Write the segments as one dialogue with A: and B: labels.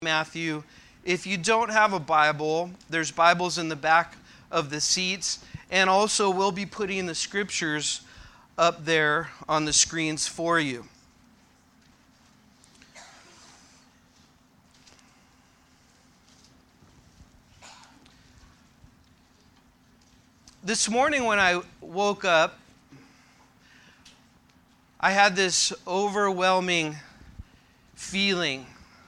A: Matthew. If you don't have a Bible, there's Bibles in the back of the seats, and also we'll be putting the scriptures up there on the screens for you. This morning when I woke up, I had this overwhelming feeling,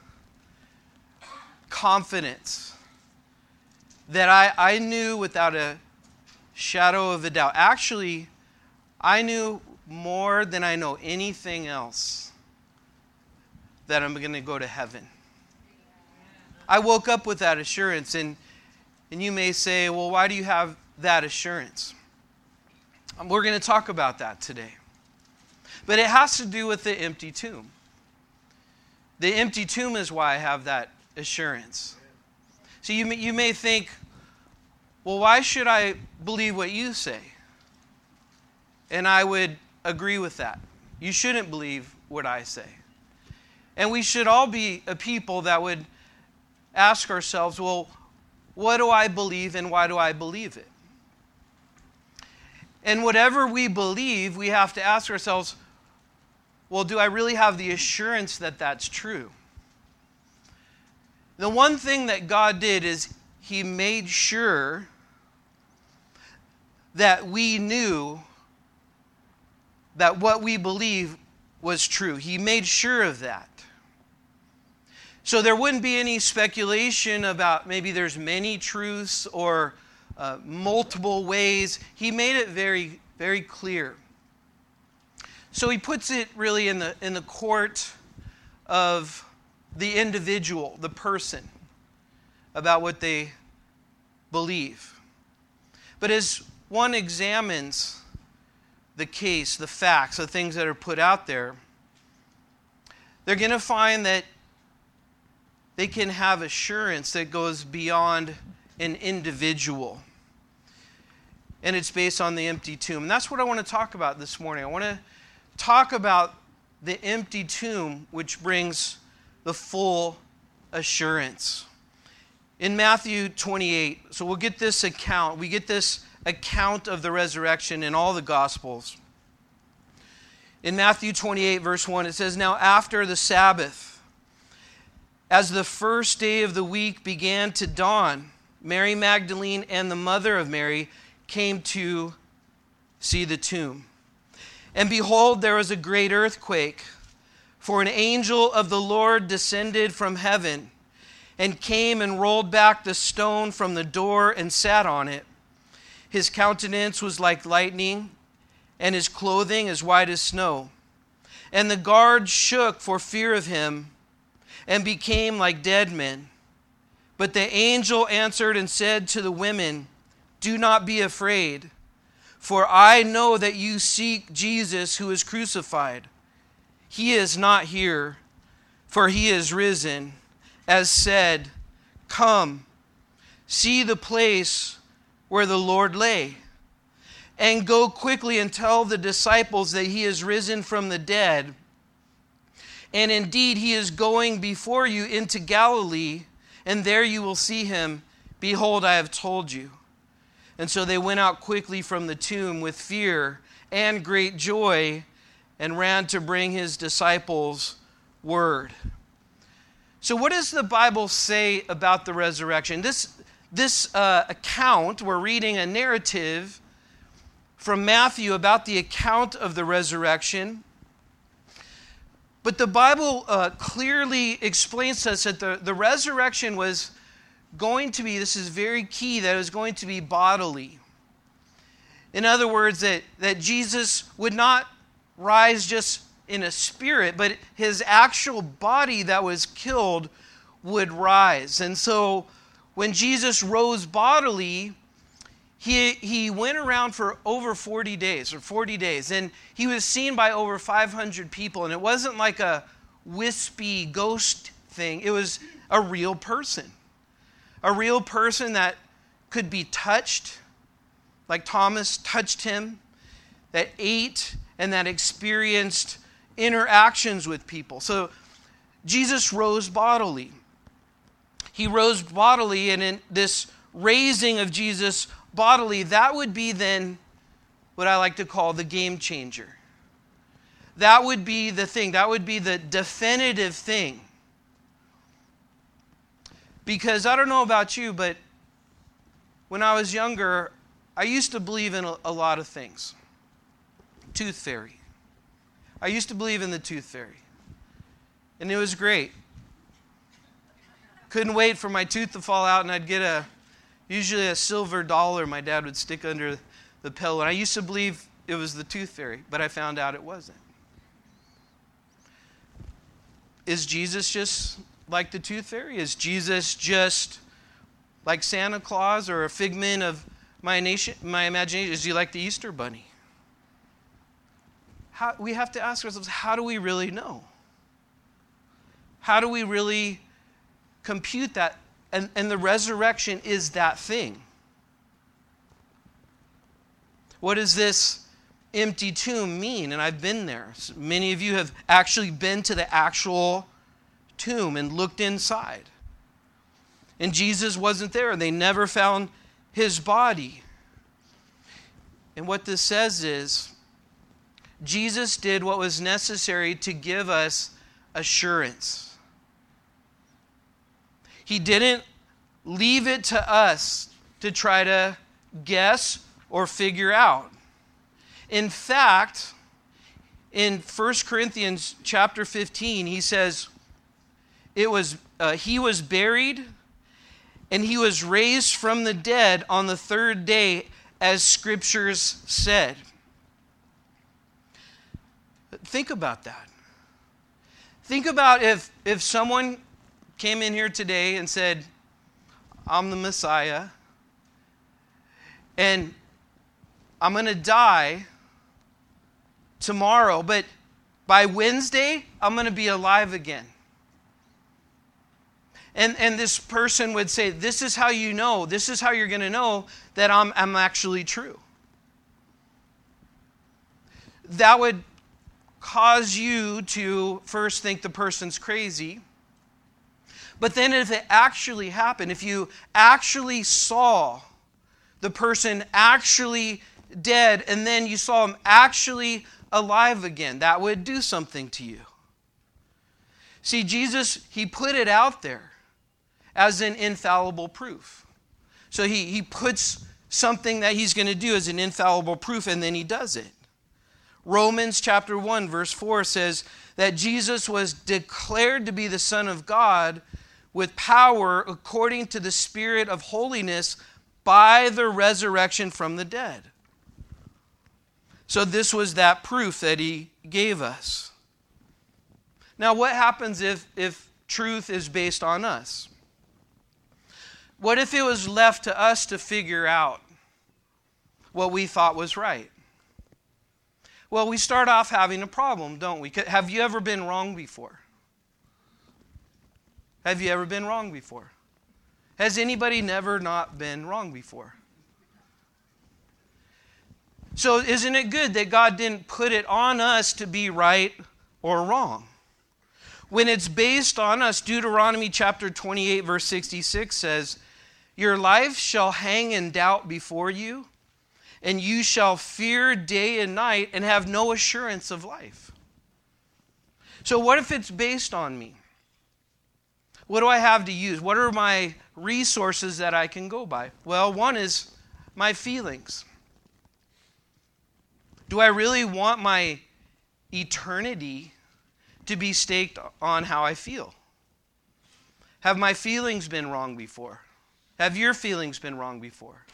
A: confidence, that I knew without a shadow of a doubt. Actually, I knew more than I know anything else that I'm going to go to heaven. I woke up with that assurance, and you may say, well, why do you have that assurance? We're going to talk about that today. But it has to do with the empty tomb. The empty tomb is why I have that assurance. So you may think, well, why should I believe what you say? And I would agree with that. You shouldn't believe what I say. And we should all be a people that would ask ourselves, well, what do I believe and why do I believe it? And whatever we believe, we have to ask ourselves, well, do I really have the assurance that that's true? The one thing that God did is He made sure that we knew that what we believe was true. He made sure of that. So there wouldn't be any speculation about maybe there's many truths or multiple ways. He made it very, very clear. So He puts it really in the court of the individual, the person, about what they believe. But as one examines the case, the facts, the things that are put out there, they're going to find that they can have assurance that goes beyond an individual. And it's based on the empty tomb. And that's what I want to talk about this morning. I want to talk about the empty tomb, which brings the full assurance. In Matthew 28, so we'll get this account. We get this account of the resurrection in all the Gospels. In Matthew 28, verse 1, it says, "Now after the Sabbath, as the first day of the week began to dawn, Mary Magdalene and the mother of Mary came to see the tomb. And behold, there was a great earthquake, for an angel of the Lord descended from heaven and came and rolled back the stone from the door and sat on it. His countenance was like lightning, and his clothing as white as snow. And the guards shook for fear of him and became like dead men. But the angel answered and said to the women, 'Do not be afraid, for I know that you seek Jesus who is crucified. He is not here, for he is risen, as said. Come, see the place where the Lord lay, and go quickly and tell the disciples that he is risen from the dead. And indeed, he is going before you into Galilee, and there you will see him. Behold, I have told you.' And so they went out quickly from the tomb with fear and great joy and ran to bring his disciples word." So what does the Bible say about the resurrection? This account, we're reading a narrative from Matthew about the account of the resurrection. But the Bible clearly explains to us that the resurrection was going to be, this is very key, that it was going to be bodily. In other words, that Jesus would not rise just in a spirit, but his actual body that was killed would rise. And so when Jesus rose bodily, he went around for over 40 days, and he was seen by over 500 people. And it wasn't like a wispy ghost thing. It was a real person. A real person that could be touched, like Thomas touched him, that ate and that experienced interactions with people. So Jesus rose bodily. he rose bodily, and in this raising of Jesus bodily, that would be then what I like to call the game changer. That would be the thing. That would be the definitive thing. Because I don't know about you, but when I was younger, I used to believe in a lot of things. Tooth fairy. I used to believe in the tooth fairy. And it was great. Couldn't wait for my tooth to fall out, and I'd get usually a silver dollar my dad would stick under the pillow. And I used to believe it was the tooth fairy, but I found out it wasn't. Is Jesus just like the tooth fairy? Is Jesus just like Santa Claus or a figment of my imagination? Is he like the Easter Bunny? We have to ask ourselves, how do we really know? How do we really compute that? And the resurrection is that thing. What does this empty tomb mean? And I've been there. Many of you have actually been to the actual tomb and looked inside. And Jesus wasn't there. They never found his body. And what this says is, Jesus did what was necessary to give us assurance. He didn't leave it to us to try to guess or figure out. In fact, in 1 Corinthians chapter 15, he says, he was buried and he was raised from the dead on the third day, as scriptures said. Think about that. Think about if someone came in here today and said, I'm the Messiah, and I'm going to die tomorrow, but by Wednesday, I'm going to be alive again. And this person would say, this is how you know, this is how you're going to know that I'm actually true. That would cause you to first think the person's crazy. But then if it actually happened, if you actually saw the person actually dead and then you saw him actually alive again, that would do something to you. See, Jesus, he put it out there as an infallible proof. So he puts something that he's going to do as an infallible proof, and then he does it. Romans chapter 1 verse 4 says that Jesus was declared to be the Son of God with power according to the Spirit of holiness by the resurrection from the dead. So this was that proof that he gave us. Now what happens if truth is based on us? What if it was left to us to figure out what we thought was right? Well, we start off having a problem, don't we? Have you ever been wrong before? Have you ever been wrong before? Has anybody never not been wrong before? So isn't it good that God didn't put it on us to be right or wrong? When it's based on us, Deuteronomy chapter 28 verse 66 says, your life shall hang in doubt before you, and you shall fear day and night and have no assurance of life. So what if it's based on me? What do I have to use? What are my resources that I can go by? Well, one is my feelings. Do I really want my eternity to be staked on how I feel? Have my feelings been wrong before? Have your feelings been wrong before?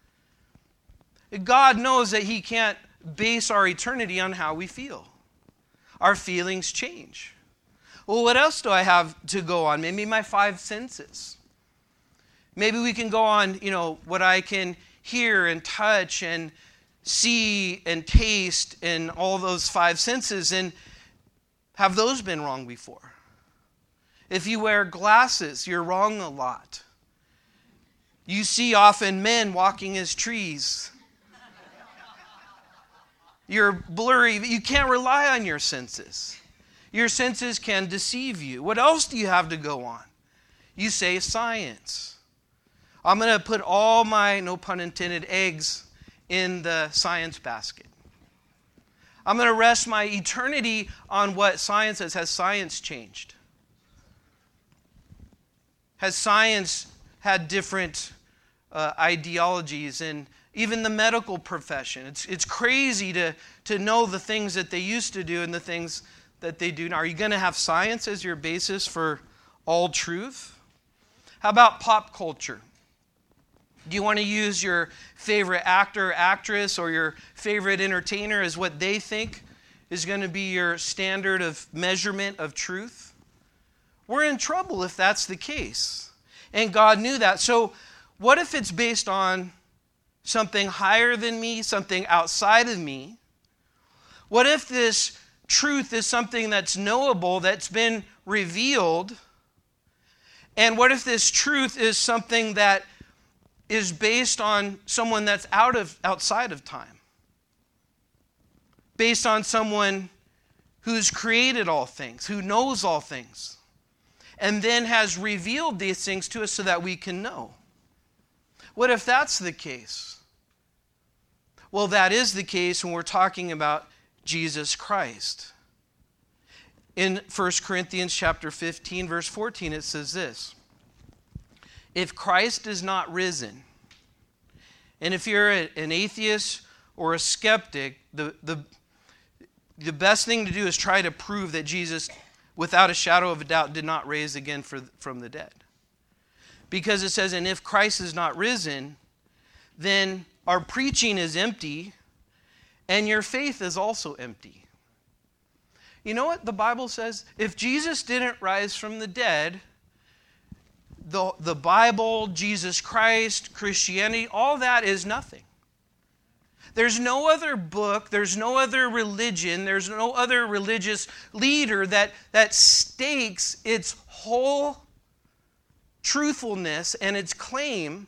A: God knows that he can't base our eternity on how we feel. Our feelings change. Well, what else do I have to go on? Maybe my five senses. Maybe we can go on, what I can hear and touch and see and taste and all those five senses. And have those been wrong before? If you wear glasses, you're wrong a lot. You see often men walking as trees. You're blurry. You can't rely on your senses. Your senses can deceive you. What else do you have to go on? You say science. I'm going to put all my, no pun intended, eggs in the science basket. I'm going to rest my eternity on what science says. Has science changed? Has science had different ideologies? And even the medical profession. It's crazy to know the things that they used to do and the things that they do now. Are you going to have science as your basis for all truth? How about pop culture? Do you want to use your favorite actor or actress or your favorite entertainer as what they think is going to be your standard of measurement of truth? We're in trouble if that's the case. And God knew that. So what if it's based on something higher than me, something outside of me? What if this truth is something that's knowable, that's been revealed? And what if this truth is something that is based on someone that's outside of time? Based on someone who's created all things, who knows all things, and then has revealed these things to us so that we can know. What if that's the case? Well, that is the case when we're talking about Jesus Christ. In 1 Corinthians chapter 15, verse 14, it says this: if Christ is not risen, and if you're an atheist or a skeptic, the best thing to do is try to prove that Jesus, without a shadow of a doubt, did not rise again from the dead. Because it says, and if Christ is not risen, then our preaching is empty, and your faith is also empty. You know what the Bible says? If Jesus didn't rise from the dead, the Bible, Jesus Christ, Christianity, all that is nothing. There's no other book, there's no other religion, there's no other religious leader that stakes its whole truthfulness and its claim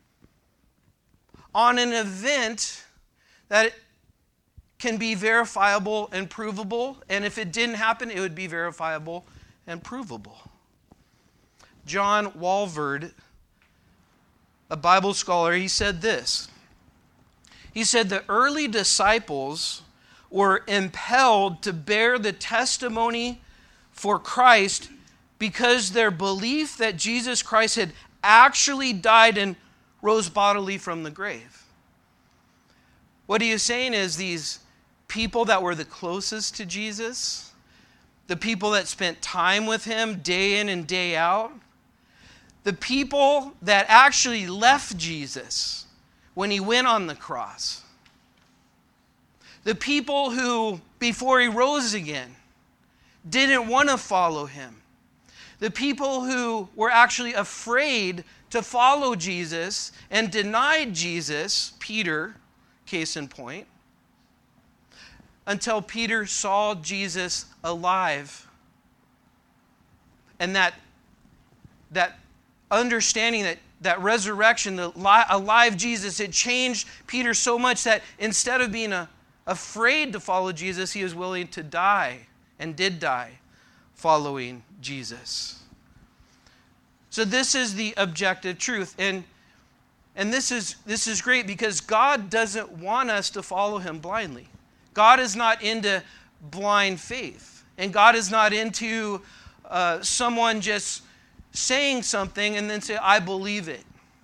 A: on an event that can be verifiable and provable, and if it didn't happen, it would be verifiable and provable. John Walvoord, a Bible scholar, he said this. He said the early disciples were impelled to bear the testimony for Christ because their belief that Jesus Christ had actually died and rose bodily from the grave. What he is saying is these people that were the closest to Jesus, the people that spent time with him day in and day out, the people that actually left Jesus when he went on the cross, the people who, before he rose again, didn't want to follow him, the people who were actually afraid to follow Jesus and denied Jesus, Peter, case in point, until Peter saw Jesus alive. And that understanding that resurrection, the alive Jesus, it changed Peter so much that instead of being afraid to follow Jesus, he was willing to die and did die following Jesus. So this is the objective truth. And this is great because God doesn't want us to follow him blindly. God is not into blind faith. And God is not into someone just saying something and then say, I believe it.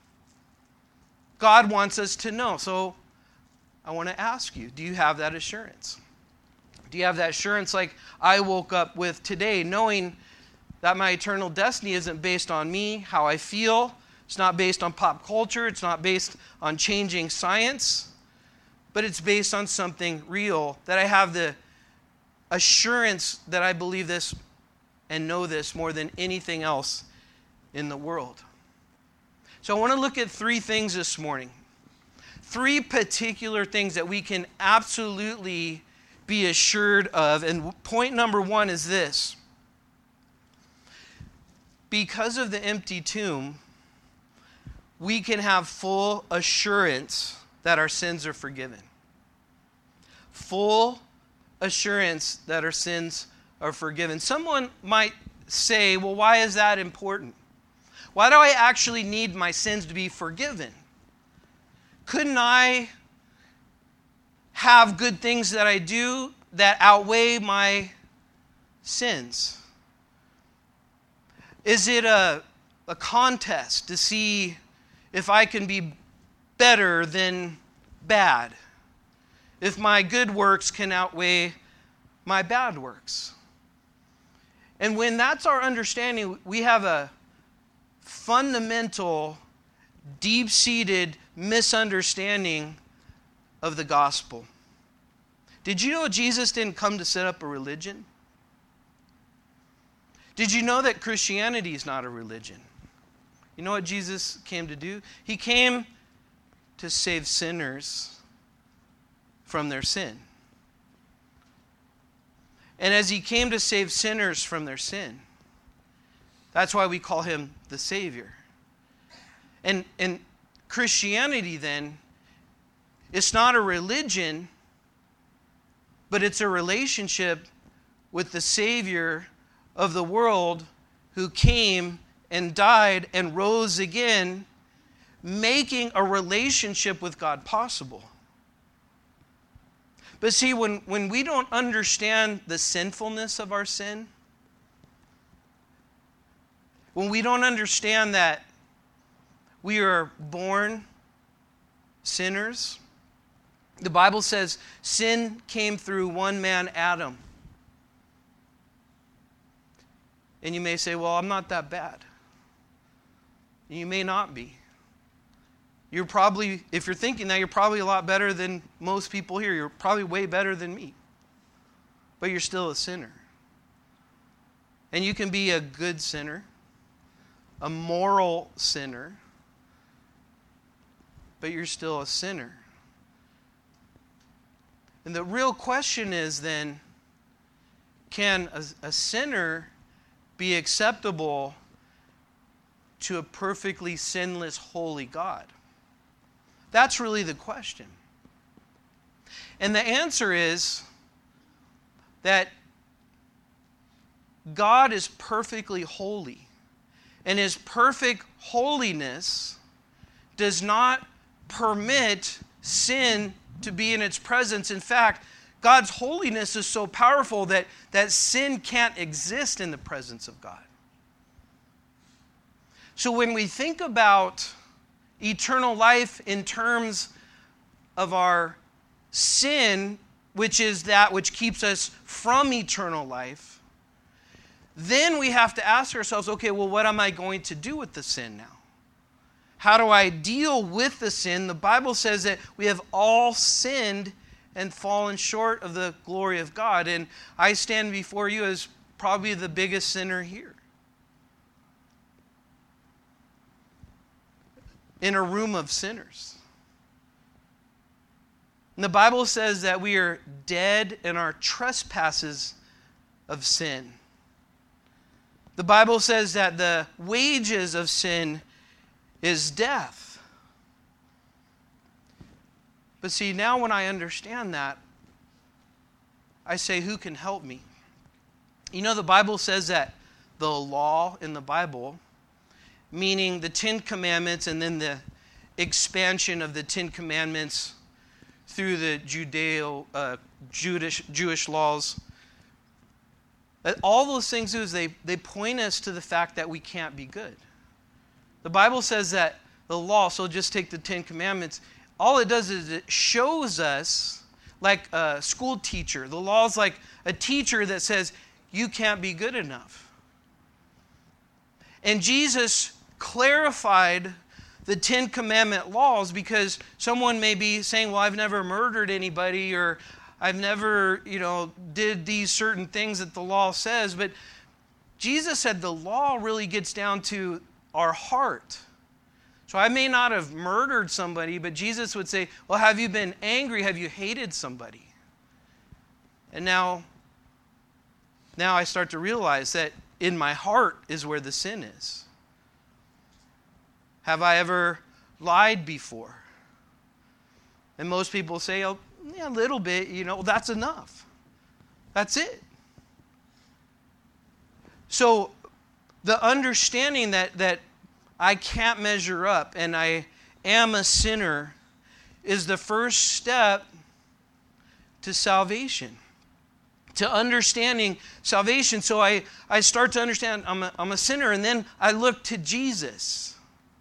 A: God wants us to know. So I want to ask you, do you have that assurance? Do you have that assurance like I woke up with today, knowing that my eternal destiny isn't based on me, how I feel? It's not based on pop culture. It's not based on changing science. But it's based on something real, that I have the assurance that I believe this and know this more than anything else in the world. So I want to look at three things this morning. Three particular things that we can absolutely be assured of. And point number one is this. Because of the empty tomb, we can have full assurance that our sins are forgiven. Full assurance that our sins are forgiven. Someone might say, well, why is that important? Why do I actually need my sins to be forgiven? Couldn't I have good things that I do that outweigh my sins? Is it a contest to see if I can be better than bad? If my good works can outweigh my bad works? And when that's our understanding, we have a fundamental, deep-seated misunderstanding of the gospel. Did you know Jesus didn't come to set up a religion? Did you know that Christianity is not a religion? You know what Jesus came to do? He came to save sinners from their sin. And as he came to save sinners from their sin, that's why we call him the Savior. And Christianity then, it's not a religion, but it's a relationship with the Savior of the world who came and died and rose again, making a relationship with God possible. But see, when we don't understand the sinfulness of our sin, when we don't understand that we are born sinners, the Bible says sin came through one man, Adam. And you may say, well, I'm not that bad. You may not be. You're probably, if you're thinking that, you're probably a lot better than most people here. You're probably way better than me. But you're still a sinner. And you can be a good sinner, a moral sinner, but you're still a sinner. And the real question is then, can a sinner be acceptable to a perfectly sinless, holy God? That's really the question. And the answer is that God is perfectly holy. And his perfect holiness does not permit sin to be in its presence. In fact, God's holiness is so powerful that sin can't exist in the presence of God. So when we think about eternal life in terms of our sin, which is that which keeps us from eternal life, then we have to ask ourselves, okay, well, what am I going to do with the sin now? How do I deal with the sin? The Bible says that we have all sinned and fallen short of the glory of God. And I stand before you as probably the biggest sinner here. In a room of sinners. And the Bible says that we are dead in our trespasses of sin. The Bible says that the wages of sin is death. But see, now when I understand that, I say, who can help me? You know, the Bible says that the law in the Bible, meaning the 10 Commandments and then the expansion of the 10 Commandments through the Jewish laws, all those things do is they point us to the fact that we can't be good. The Bible says that the law, so just take the 10 Commandments, all it does is it shows us, like a school teacher. The law is like a teacher that says, you can't be good enough. And Jesus clarified the 10 Commandment laws because someone may be saying, well, I've never murdered anybody, or I've never, did these certain things that the law says. But Jesus said the law really gets down to our heart. So I may not have murdered somebody, but Jesus would say, well, have you been angry? Have you hated somebody? And now I start to realize that in my heart is where the sin is. Have I ever lied before? And most people say, oh, yeah, a little bit, well, that's enough. That's it. So the understanding that I can't measure up and I am a sinner is the first step to salvation, to understanding salvation. So I start to understand I'm a sinner, and then I look to Jesus.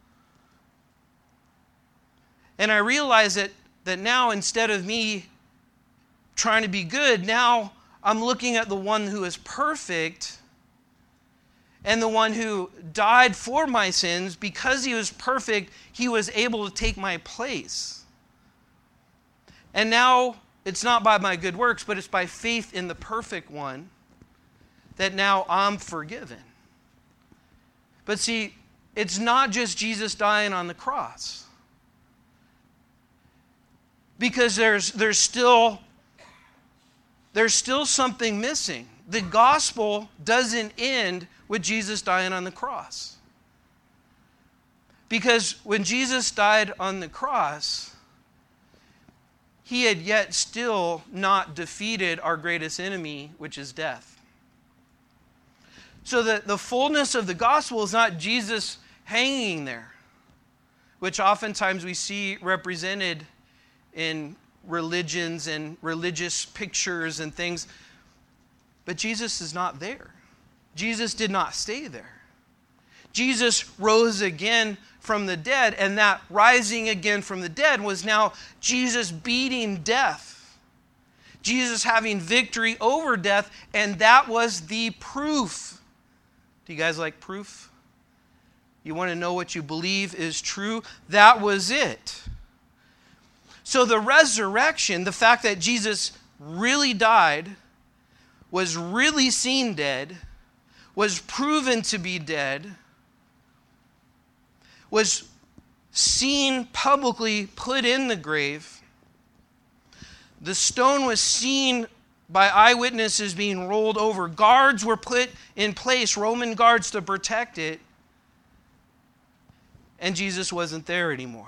A: And I realize that now, instead of me trying to be good, now I'm looking at the one who is perfect and the one who died for my sins. Because he was perfect, he was able to take my place. And now it's not by my good works, but it's by faith in the perfect one that now I'm forgiven. But see, it's not just Jesus dying on the cross. Because there's still something missing. The gospel doesn't end with Jesus dying on the cross. Because when Jesus died on the cross, he had yet still not defeated our greatest enemy, which is death. So that the fullness of the gospel is not Jesus hanging there, which oftentimes we see represented in religions and religious pictures and things. But Jesus is not there. Jesus did not stay there. Jesus rose again from the dead, and that rising again from the dead was now Jesus beating death. Jesus having victory over death, and that was the proof. Do you guys like proof? You want to know what you believe is true? That was it. So the resurrection, the fact that Jesus really died, was really seen dead, was proven to be dead, was seen publicly put in the grave. The stone was seen by eyewitnesses being rolled over. Guards were put in place, Roman guards, to protect it. And Jesus wasn't there anymore.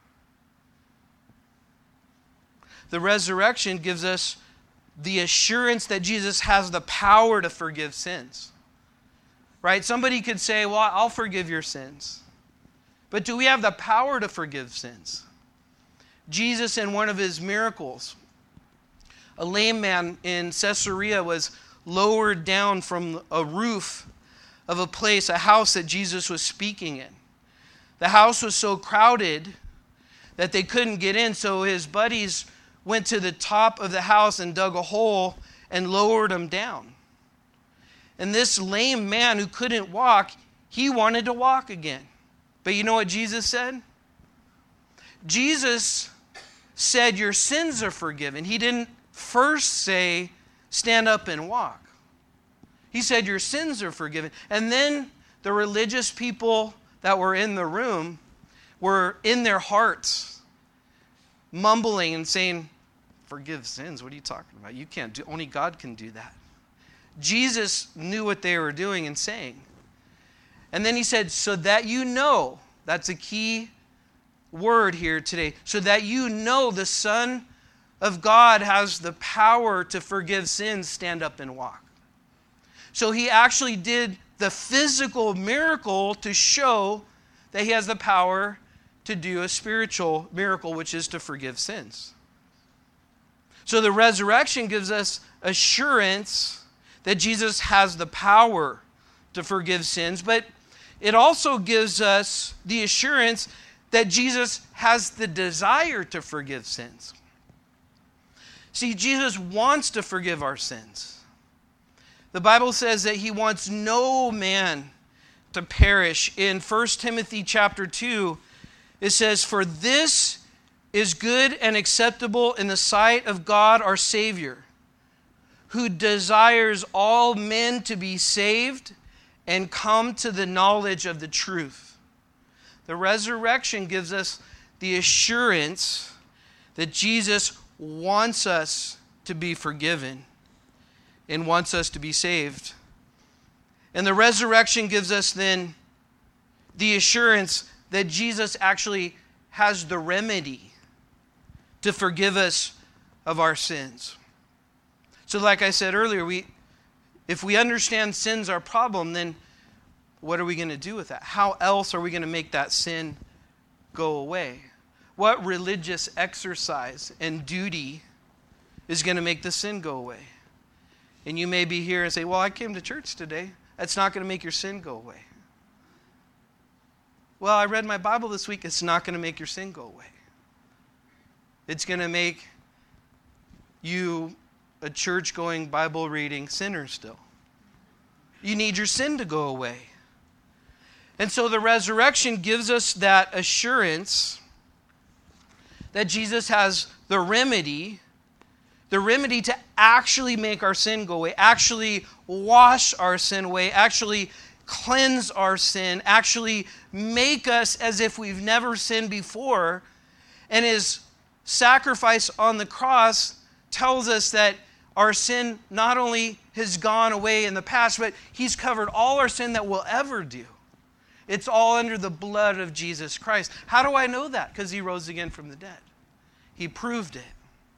A: The resurrection gives us the assurance that Jesus has the power to forgive sins. Right? Somebody could say, well, I'll forgive your sins. But do we have the power to forgive sins? Jesus, in one of his miracles, a lame man in Caesarea was lowered down from a roof of a place, a house that Jesus was speaking in. The house was so crowded that they couldn't get in, so his buddies went to the top of the house and dug a hole and lowered him down. And this lame man who couldn't walk, he wanted to walk again. But you know what Jesus said? Jesus said, your sins are forgiven. He didn't first say, stand up and walk. He said, your sins are forgiven. And then the religious people that were in the room were in their hearts mumbling and saying, forgive sins? What are you talking about? You can't do, only God can do that. Jesus knew what they were doing and saying. And then he said, so that you know, that's a key word here today, so that you know the Son of God has the power to forgive sins, stand up and walk. So he actually did the physical miracle to show that he has the power to do a spiritual miracle, which is to forgive sins. So the resurrection gives us assurance that Jesus has the power to forgive sins, but it also gives us the assurance that Jesus has the desire to forgive sins. See, Jesus wants to forgive our sins. The Bible says that he wants no man to perish. In 1 Timothy chapter 2, it says, for this is good and acceptable in the sight of God our Savior, who desires all men to be saved and come to the knowledge of the truth. The resurrection gives us the assurance that Jesus wants us to be forgiven and wants us to be saved. And the resurrection gives us then the assurance that Jesus actually has the remedy to forgive us of our sins. So like I said earlier, if we understand sin's our problem, then what are we going to do with that? How else are we going to make that sin go away? What religious exercise and duty is going to make the sin go away? And you may be here and say, well, I came to church today. That's not going to make your sin go away. Well, I read my Bible this week. It's not going to make your sin go away. It's going to make you a church-going, Bible-reading sinner still. You need your sin to go away. And so the resurrection gives us that assurance that Jesus has the remedy to actually make our sin go away, actually wash our sin away, actually cleanse our sin, actually make us as if we've never sinned before. And his sacrifice on the cross tells us that our sin not only has gone away in the past, but he's covered all our sin that we'll ever do. It's all under the blood of Jesus Christ. How do I know that? Because he rose again from the dead. He proved it.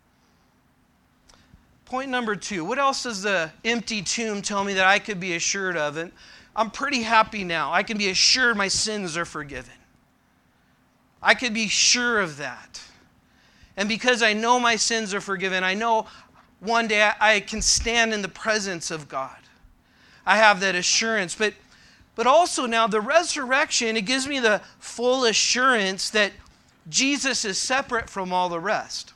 A: Point number 2. What else does the empty tomb tell me that I could be assured of? And I'm pretty happy now. I can be assured my sins are forgiven. I can be sure of that. And because I know my sins are forgiven, I know one day I can stand in the presence of God. I have that assurance. But also now the resurrection, it gives me the full assurance that Jesus is separate from all the rest.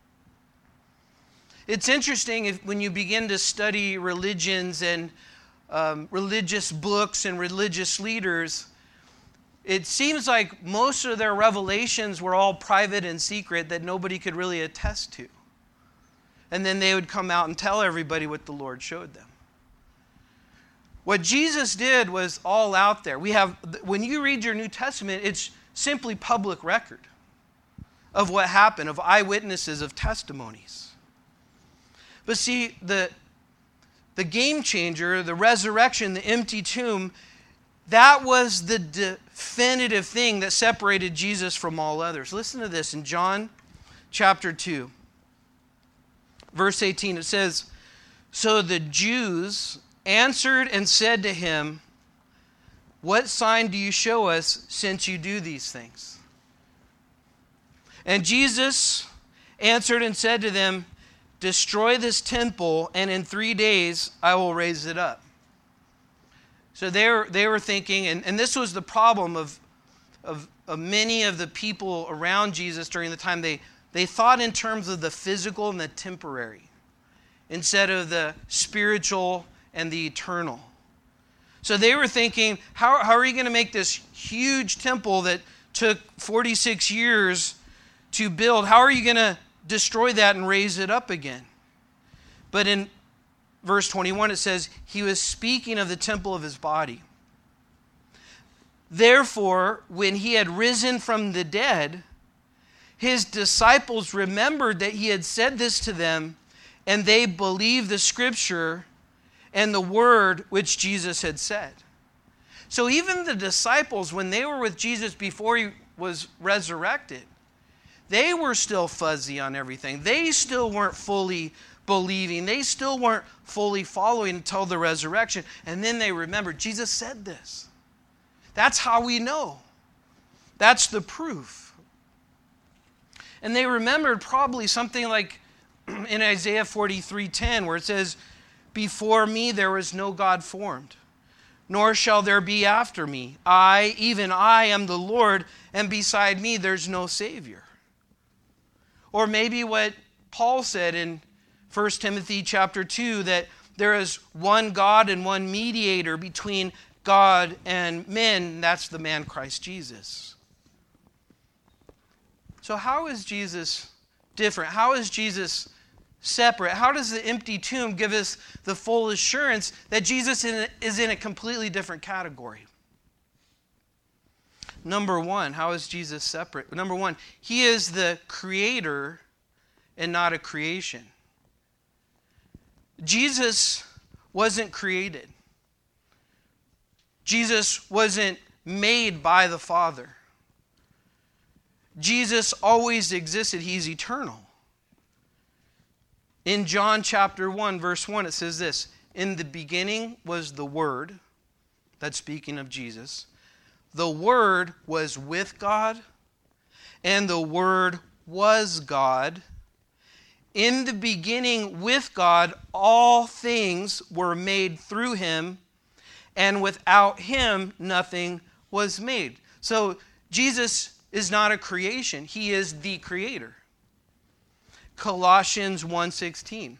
A: It's interesting when you begin to study religions and religious books and religious leaders, it seems like most of their revelations were all private and secret that nobody could really attest to. And then they would come out and tell everybody what the Lord showed them. What Jesus did was all out there. When you read your New Testament, it's simply public record of what happened, of eyewitnesses, of testimonies. But see, the game changer, the resurrection, the empty tomb, that was the definitive thing that separated Jesus from all others. Listen to this in John chapter 2, verse 18. It says, "So the Jews answered and said to him, 'What sign do you show us since you do these things?' And Jesus answered and said to them, 'Destroy this temple, and in 3 days I will raise it up.'" So they were thinking, and this was the problem of many of the people around Jesus during the time. They thought in terms of the physical and the temporary instead of the spiritual and the eternal. So they were thinking, how are you going to make this huge temple that took 46 years to build? How are you going to destroy that and raise it up again? But in verse 21 it says, he was speaking of the temple of his body. "Therefore, when he had risen from the dead, his disciples remembered that he had said this to them, and they believed the scripture and the word which Jesus had said." So even the disciples, when they were with Jesus before he was resurrected, they were still fuzzy on everything. They still weren't fully believing. They still weren't fully following until the resurrection. And then they remembered, Jesus said this. That's how we know. That's the proof. And they remembered probably something like in Isaiah 43:10, where it says, "Before me there was no God formed, nor shall there be after me. I, even I, am the Lord, and beside me there's no Savior." Or maybe what Paul said in 1 Timothy chapter 2, that there is one God and one mediator between God and men, and that's the man Christ Jesus. So how is Jesus different? How is Jesus separate? How does the empty tomb give us the full assurance that Jesus is in a completely different category? Number one, how is Jesus separate? Number one, he is the creator and not a creation. Jesus wasn't created. Jesus wasn't made by the Father. Jesus always existed. He's eternal. In John chapter 1, verse 1, it says this, "In the beginning was the Word, that's speaking of Jesus, the Word was with God, and the Word was God. In the beginning with God, all things were made through him, and without him, nothing was made. So Jesus is not a creation. He is the creator. Colossians 1:16.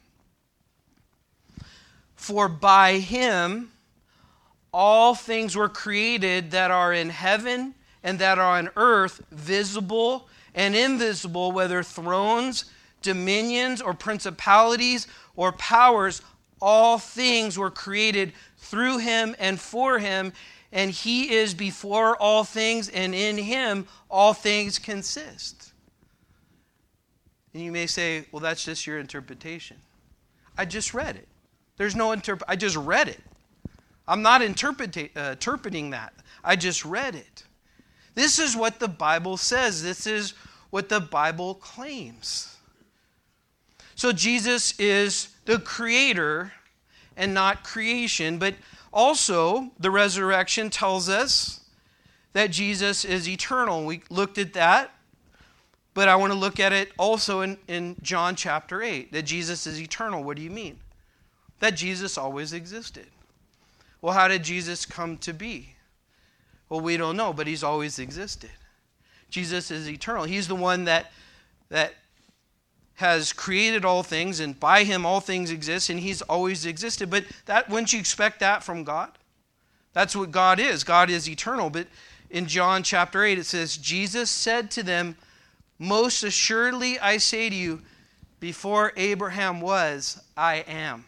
A: For by him all things were created that are in heaven and that are on earth, visible and invisible, whether thrones, dominions, or principalities, or powers. All things were created through him and for him, and he is before all things, and in him all things consist. And you may say, well, that's just your interpretation. I just read it. There's no I just read it. I'm not interpreting that. I just read it. This is what the Bible says. This is what the Bible claims. So Jesus is the creator and not creation, but also the resurrection tells us that Jesus is eternal. We looked at that, but I want to look at it also in John chapter 8, that Jesus is eternal. What do you mean? That Jesus always existed. Well, how did Jesus come to be? Well, we don't know, but he's always existed. Jesus is eternal. He's the one that has created all things, and by him all things exist, and he's always existed. But that, wouldn't you expect that from God? That's what God is. God is eternal. But in John chapter 8 it says, Jesus said to them, most assuredly I say to you, before Abraham was, I am.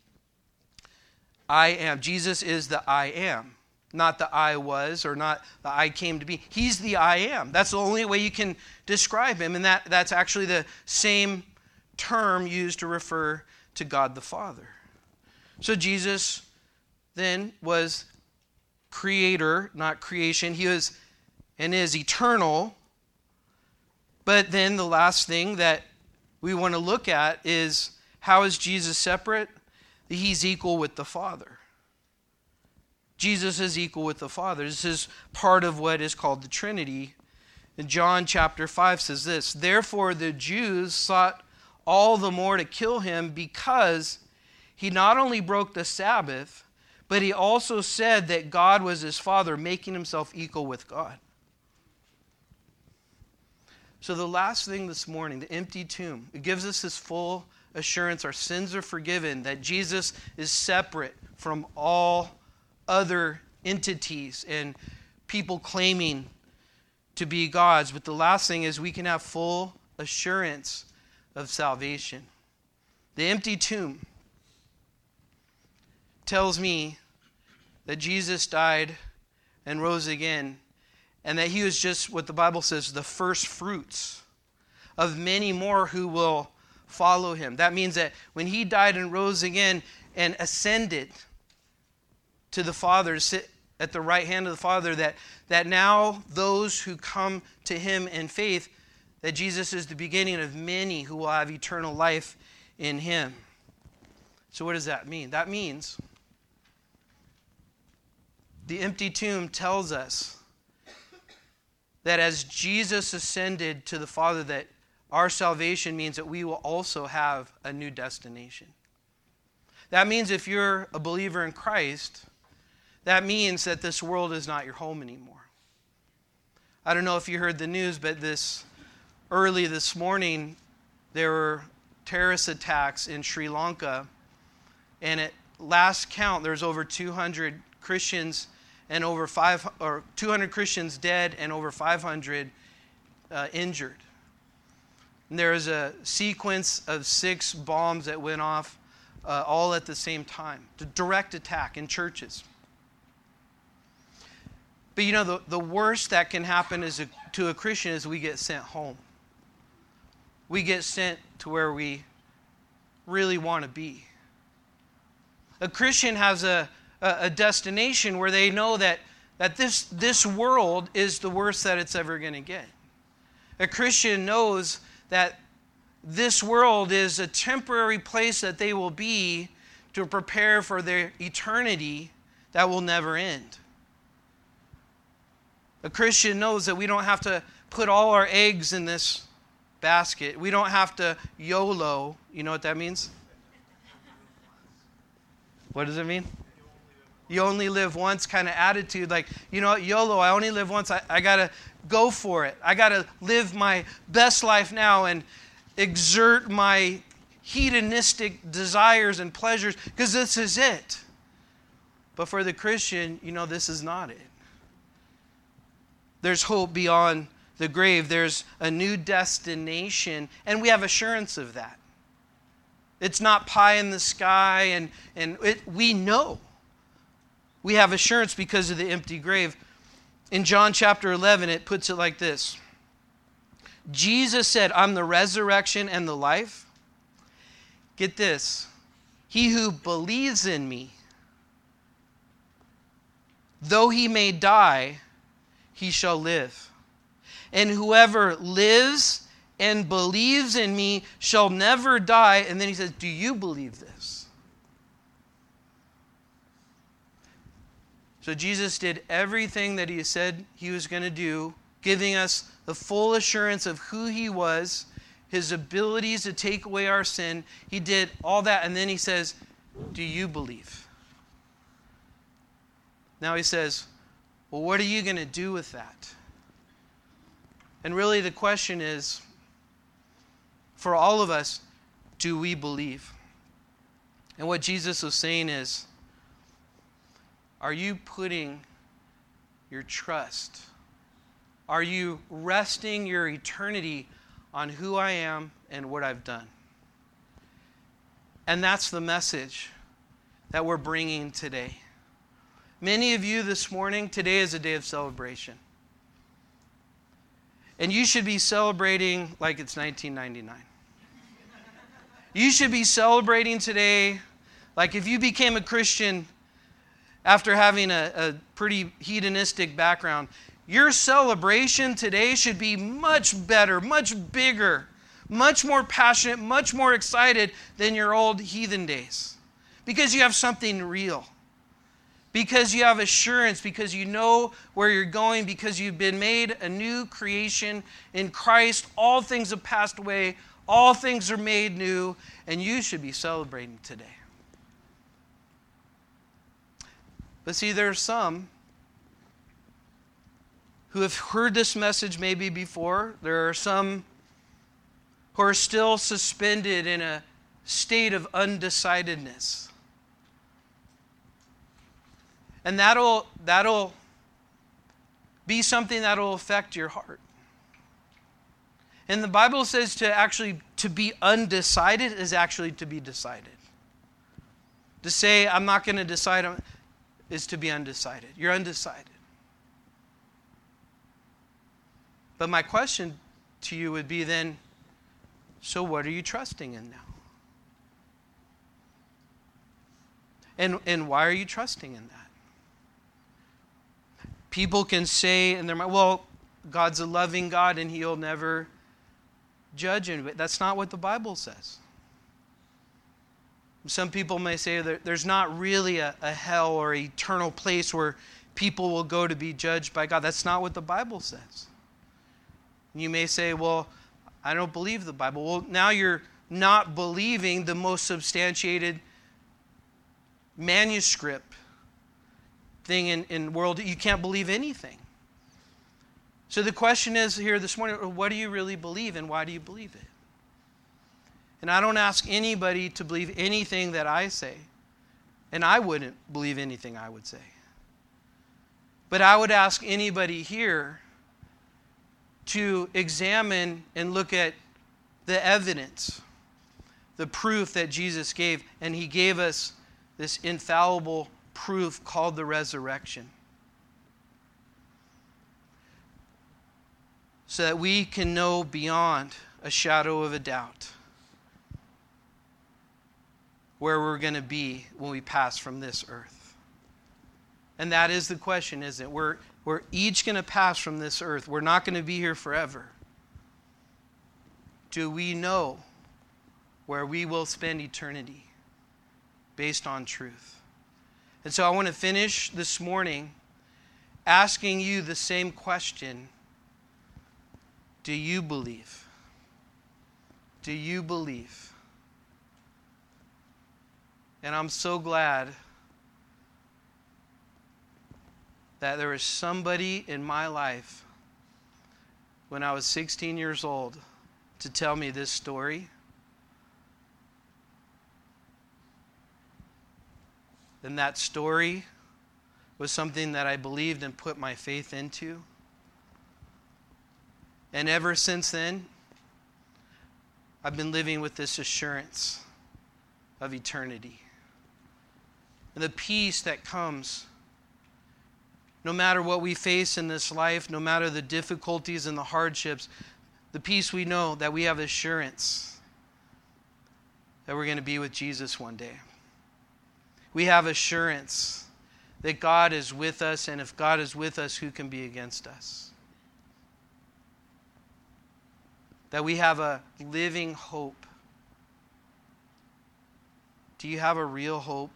A: I am. Jesus is the I am. Not the I was, or not the I came to be. He's the I am. That's the only way you can describe him. And that's actually the same term used to refer to God the Father. So Jesus then was creator, not creation. He was and is eternal. But then the last thing that we want to look at is, how is Jesus separate? He's equal with the Father. Jesus is equal with the Father. This is part of what is called the Trinity. And John chapter 5 says this, therefore the Jews sought all the more to kill him, because he not only broke the Sabbath, but he also said that God was his Father, making himself equal with God. So the last thing this morning, the empty tomb, it gives us this full assurance our sins are forgiven, that Jesus is separate from all other entities and people claiming to be gods. But the last thing is we can have full assurance of salvation. The empty tomb tells me that Jesus died and rose again, and that he was just, what the Bible says, the first fruits of many more who will follow him. That means that when he died and rose again and ascended to the Father, to sit at the right hand of the Father, that now those who come to him in faith, that Jesus is the beginning of many who will have eternal life in him. So what does that mean? That means the empty tomb tells us that as Jesus ascended to the Father, that our salvation means that we will also have a new destination. That means if you're a believer in Christ, that means that this world is not your home anymore. I don't know if you heard the news, but early this morning, there were terrorist attacks in Sri Lanka, and at last count, there's over 200 Christians and 200 Christians dead and over 500 injured. And there was a sequence of 6 bombs that went off all at the same time. The direct attack in churches. But you know, the worst that can happen to a Christian is we get sent home. We get sent to where we really want to be. A Christian has a destination where they know that this world is the worst that it's ever going to get. A Christian knows that this world is a temporary place that they will be to prepare for their eternity that will never end. A Christian knows that we don't have to put all our eggs in this basket. We don't have to YOLO. You know what that means? What does it mean? You only live once kind of attitude. Like, you know what, YOLO, I only live once. I got to go for it. I got to live my best life now and exert my hedonistic desires and pleasures because this is it. But for the Christian, this is not it. There's hope beyond the grave. There's a new destination, and we have assurance of that. It's not pie in the sky, and we know. We have assurance because of the empty grave. In John chapter 11, it puts it like this. Jesus said, I'm the resurrection and the life. Get this. He who believes in me, though he may die, he shall live. And whoever lives and believes in me shall never die. And then he says, do you believe this? So Jesus did everything that he said he was going to do, giving us the full assurance of who he was, his abilities to take away our sin. He did all that, and then he says, do you believe? Now he says, well, what are you going to do with that? And really the question is, for all of us, do we believe? And what Jesus was saying is, are you putting your trust? Are you resting your eternity on who I am and what I've done? And that's the message that we're bringing today. Many of you this morning, today is a day of celebration. And you should be celebrating like it's 1999. You should be celebrating today like if you became a Christian after having a pretty hedonistic background. Your celebration today should be much better, much bigger, much more passionate, much more excited than your old heathen days. Because you have something real. Because you have assurance, because you know where you're going, because you've been made a new creation in Christ. All things have passed away, all things are made new, and you should be celebrating today. But see, there are some who have heard this message maybe before. There are some who are still suspended in a state of undecidedness. And that'll be something that'll affect your heart. And the Bible says to be undecided is actually to be decided. To say, I'm not going to decide, is to be undecided. You're undecided. But my question to you would be then, so what are you trusting in now? And why are you trusting in that? People can say in their mind, well, God's a loving God and he'll never judge anybody. That's not what the Bible says. Some people may say that there's not really a hell or eternal place where people will go to be judged by God. That's not what the Bible says. You may say, well, I don't believe the Bible. Well, now you're not believing the most substantiated manuscript thing in world. You can't believe anything. So the question is here this morning, what do you really believe and why do you believe it? And I don't ask anybody to believe anything that I say. And I wouldn't believe anything I would say. But I would ask anybody here to examine and look at the evidence, the proof that Jesus gave. And he gave us this infallible proof called the resurrection. So that we can know beyond a shadow of a doubt where we're going to be when we pass from this earth. And that is the question, isn't it? We're each going to pass from this earth. We're not going to be here forever. Do we know where we will spend eternity based on truth? And so I want to finish this morning asking you the same question. Do you believe? Do you believe? And I'm so glad that there was somebody in my life when I was 16 years old to tell me this story. And that story was something that I believed and put my faith into. And ever since then, I've been living with this assurance of eternity. And the peace that comes no matter what we face in this life, no matter the difficulties and the hardships, the peace we know that we have assurance that we're going to be with Jesus one day. We have assurance that God is with us, and if God is with us, who can be against us? That we have a living hope. Do you have a real hope?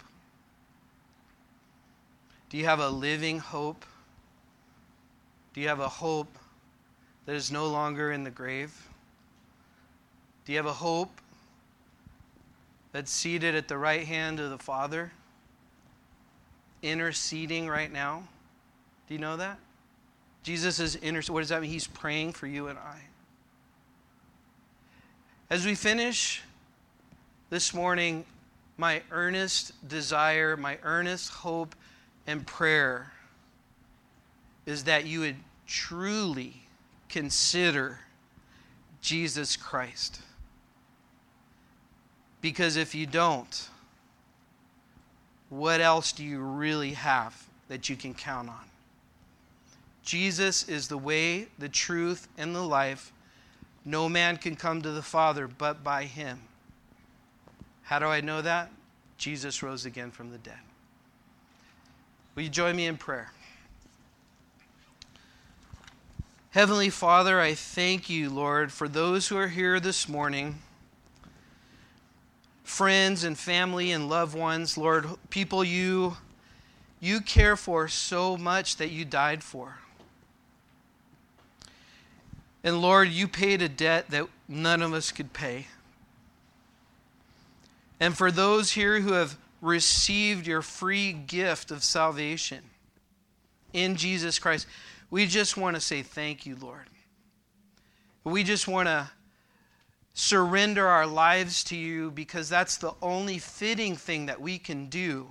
A: Do you have a living hope? Do you have a hope that is no longer in the grave? Do you have a hope that's seated at the right hand of the Father, interceding right now? Do you know that? Jesus is interceding. What does that mean? He's praying for you and I. As we finish this morning, my earnest desire, my earnest hope and prayer is that you would truly consider Jesus Christ. Because if you don't, what else do you really have that you can count on? Jesus is the way, the truth, and the life. No man can come to the Father but by Him. How do I know that? Jesus rose again from the dead. Will you join me in prayer? Heavenly Father, I thank you, Lord, for those who are here this morning, friends and family and loved ones, Lord, people you care for so much that you died for. And Lord, you paid a debt that none of us could pay. And for those here who have received your free gift of salvation in Jesus Christ, we just want to say thank you, Lord. We just want to surrender our lives to you because that's the only fitting thing that we can do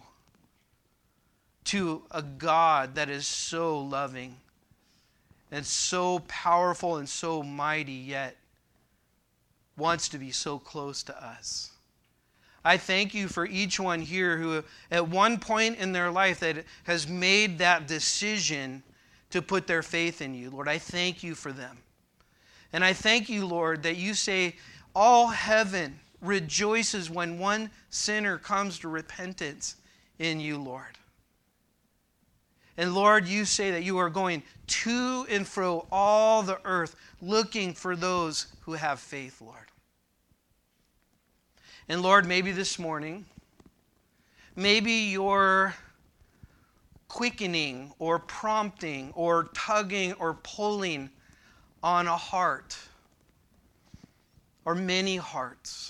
A: to a God that is so loving and so powerful and so mighty, yet wants to be so close to us. I thank you for each one here who at one point in their life that has made that decision to put their faith in you. Lord, I thank you for them. And I thank you, Lord, that you say all heaven rejoices when one sinner comes to repentance in you, Lord. And Lord, you say that you are going to and fro all the earth looking for those who have faith, Lord. And Lord, maybe this morning, maybe you're quickening or prompting or tugging or pulling on a heart or many hearts.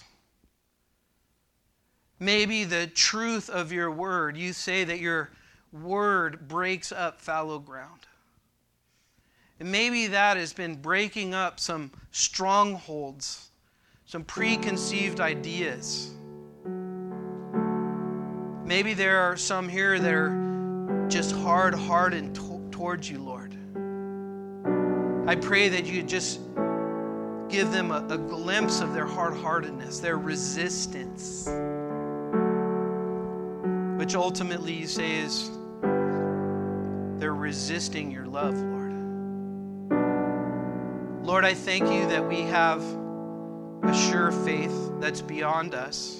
A: Maybe the truth of your word, you say that your word breaks up fallow ground. And maybe that has been breaking up some strongholds, some preconceived ideas. Maybe there are some here that are just hard-hearted towards you, Lord. I pray that you just give them a glimpse of their hard-heartedness, their resistance, which ultimately you say is they're resisting your love, Lord. Lord, I thank you that we have a sure faith that's beyond us.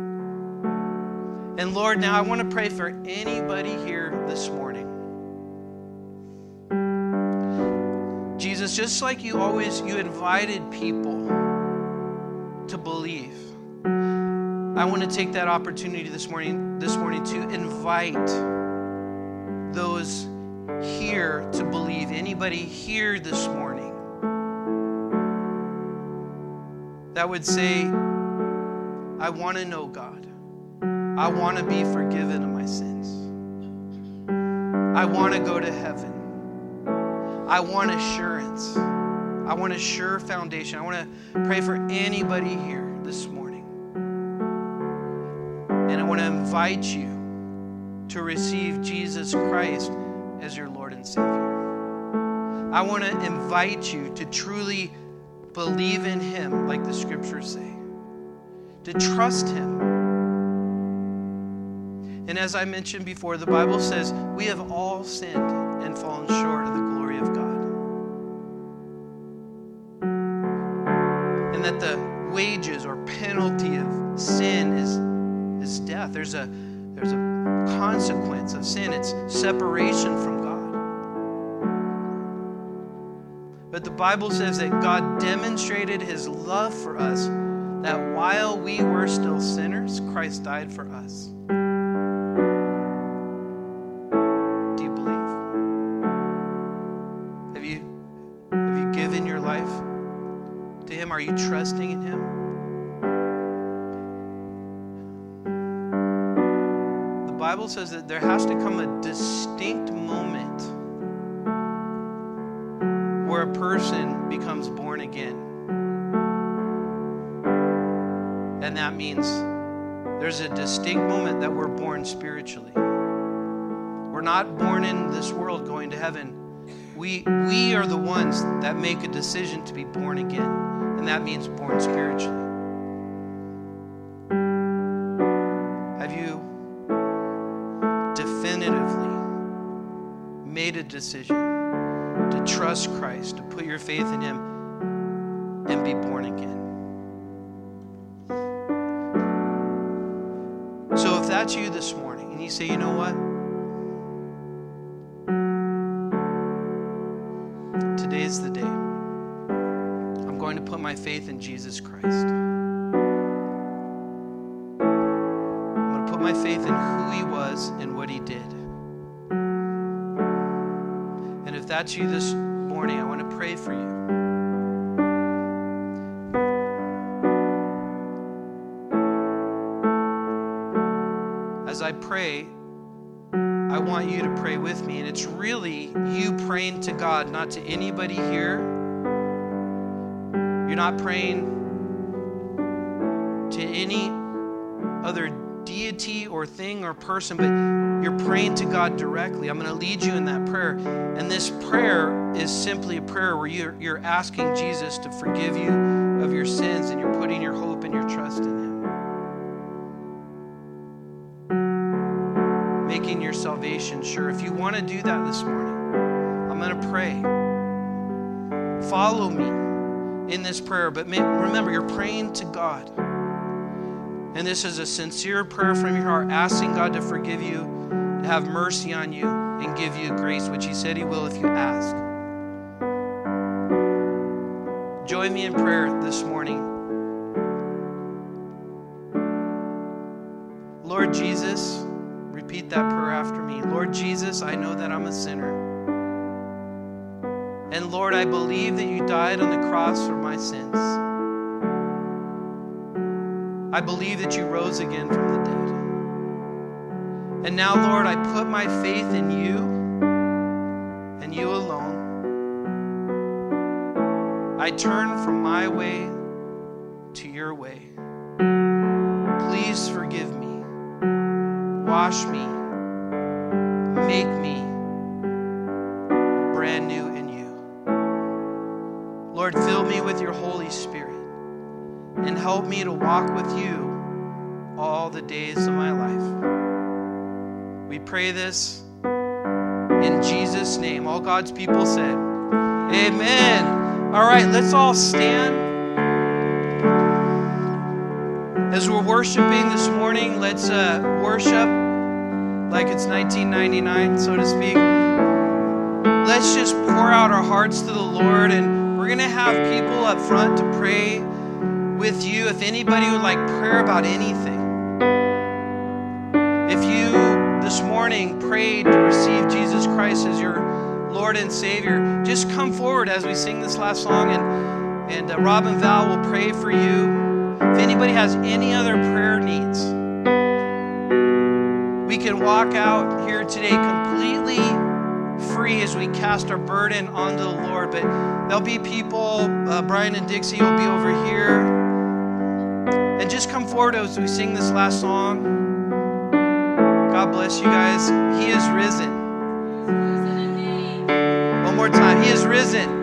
A: And Lord, now I want to pray for anybody here this morning. Jesus, just like you invited people to believe, I want to take that opportunity this morning to invite those here to believe? Anybody here this morning that would say, I want to know God. I want to be forgiven of my sins. I want to go to heaven. I want assurance. I want a sure foundation. I want to pray for anybody here this morning. And I want to invite you to receive Jesus Christ as your Lord and Savior. I want to invite you to truly believe in Him, like the scriptures say, to trust Him. And as I mentioned before, the Bible says we have all sinned and fallen short of the glory of God. And that the wages or penalty of sin is death. There's a consequence of sin. It's separation from God. But the Bible says that God demonstrated His love for us, that while we were still sinners, Christ died for us. Do you believe? Have you given your life to Him? Are you trusting in Him? The Bible says that there has to come a distinct moment where a person becomes born again. And that means there's a distinct moment that we're born spiritually. We're not born in this world going to heaven. We are the ones that make a decision to be born again. And that means born spiritually. Have you definitively made a decision to trust Christ, to put your faith in Him, and be born again? So if that's you this morning, and you say, you know what? Today's the day. I'm going to put my faith in Jesus Christ. I'm going to put my faith in who He was and what He did. And if that's you this morning, I want to pray for you. As I pray, I want you to pray with me. And it's really you praying to God, not to anybody here. You're not praying to any other deity or thing or person, but you're praying to God directly. I'm going to lead you in that prayer. And this prayer is simply a prayer where you're asking Jesus to forgive you of your sins, and you're putting your hope and your trust in Him. Making your salvation sure. If you want to do that this morning, I'm going to pray. Follow me in this prayer, but remember, you're praying to God. And this is a sincere prayer from your heart, asking God to forgive you, to have mercy on you, and give you grace, which He said He will if you ask. Join me in prayer this morning. Lord Jesus, repeat that prayer after me. Lord Jesus, I know that I'm a sinner. And Lord, I believe that You died on the cross for my sins. I believe that You rose again from the dead. And now, Lord, I put my faith in You and You alone. I turn from my way to Your way. Please forgive me. Wash me, make me brand new in You. Lord, fill me with Your Holy Spirit and help me to walk with You all the days of my life. We pray this in Jesus' name. All God's people said, amen. All right, let's all stand. As we're worshiping this morning, let's worship like it's 1999, so to speak. Let's just pour out our hearts to the Lord, and we're going to have people up front to pray with you. If anybody would like prayer about anything, if you this morning prayed to receive Jesus Christ as your Lord and Savior, just come forward as we sing this last song, and Rob and Val will pray for you. If anybody has any other prayer needs, we can walk out here today completely free as we cast our burden onto the Lord. But there'll be people, Brian and Dixie will be over here. And just come forward as we sing this last song. God bless you guys. He is risen. One more time. He is risen.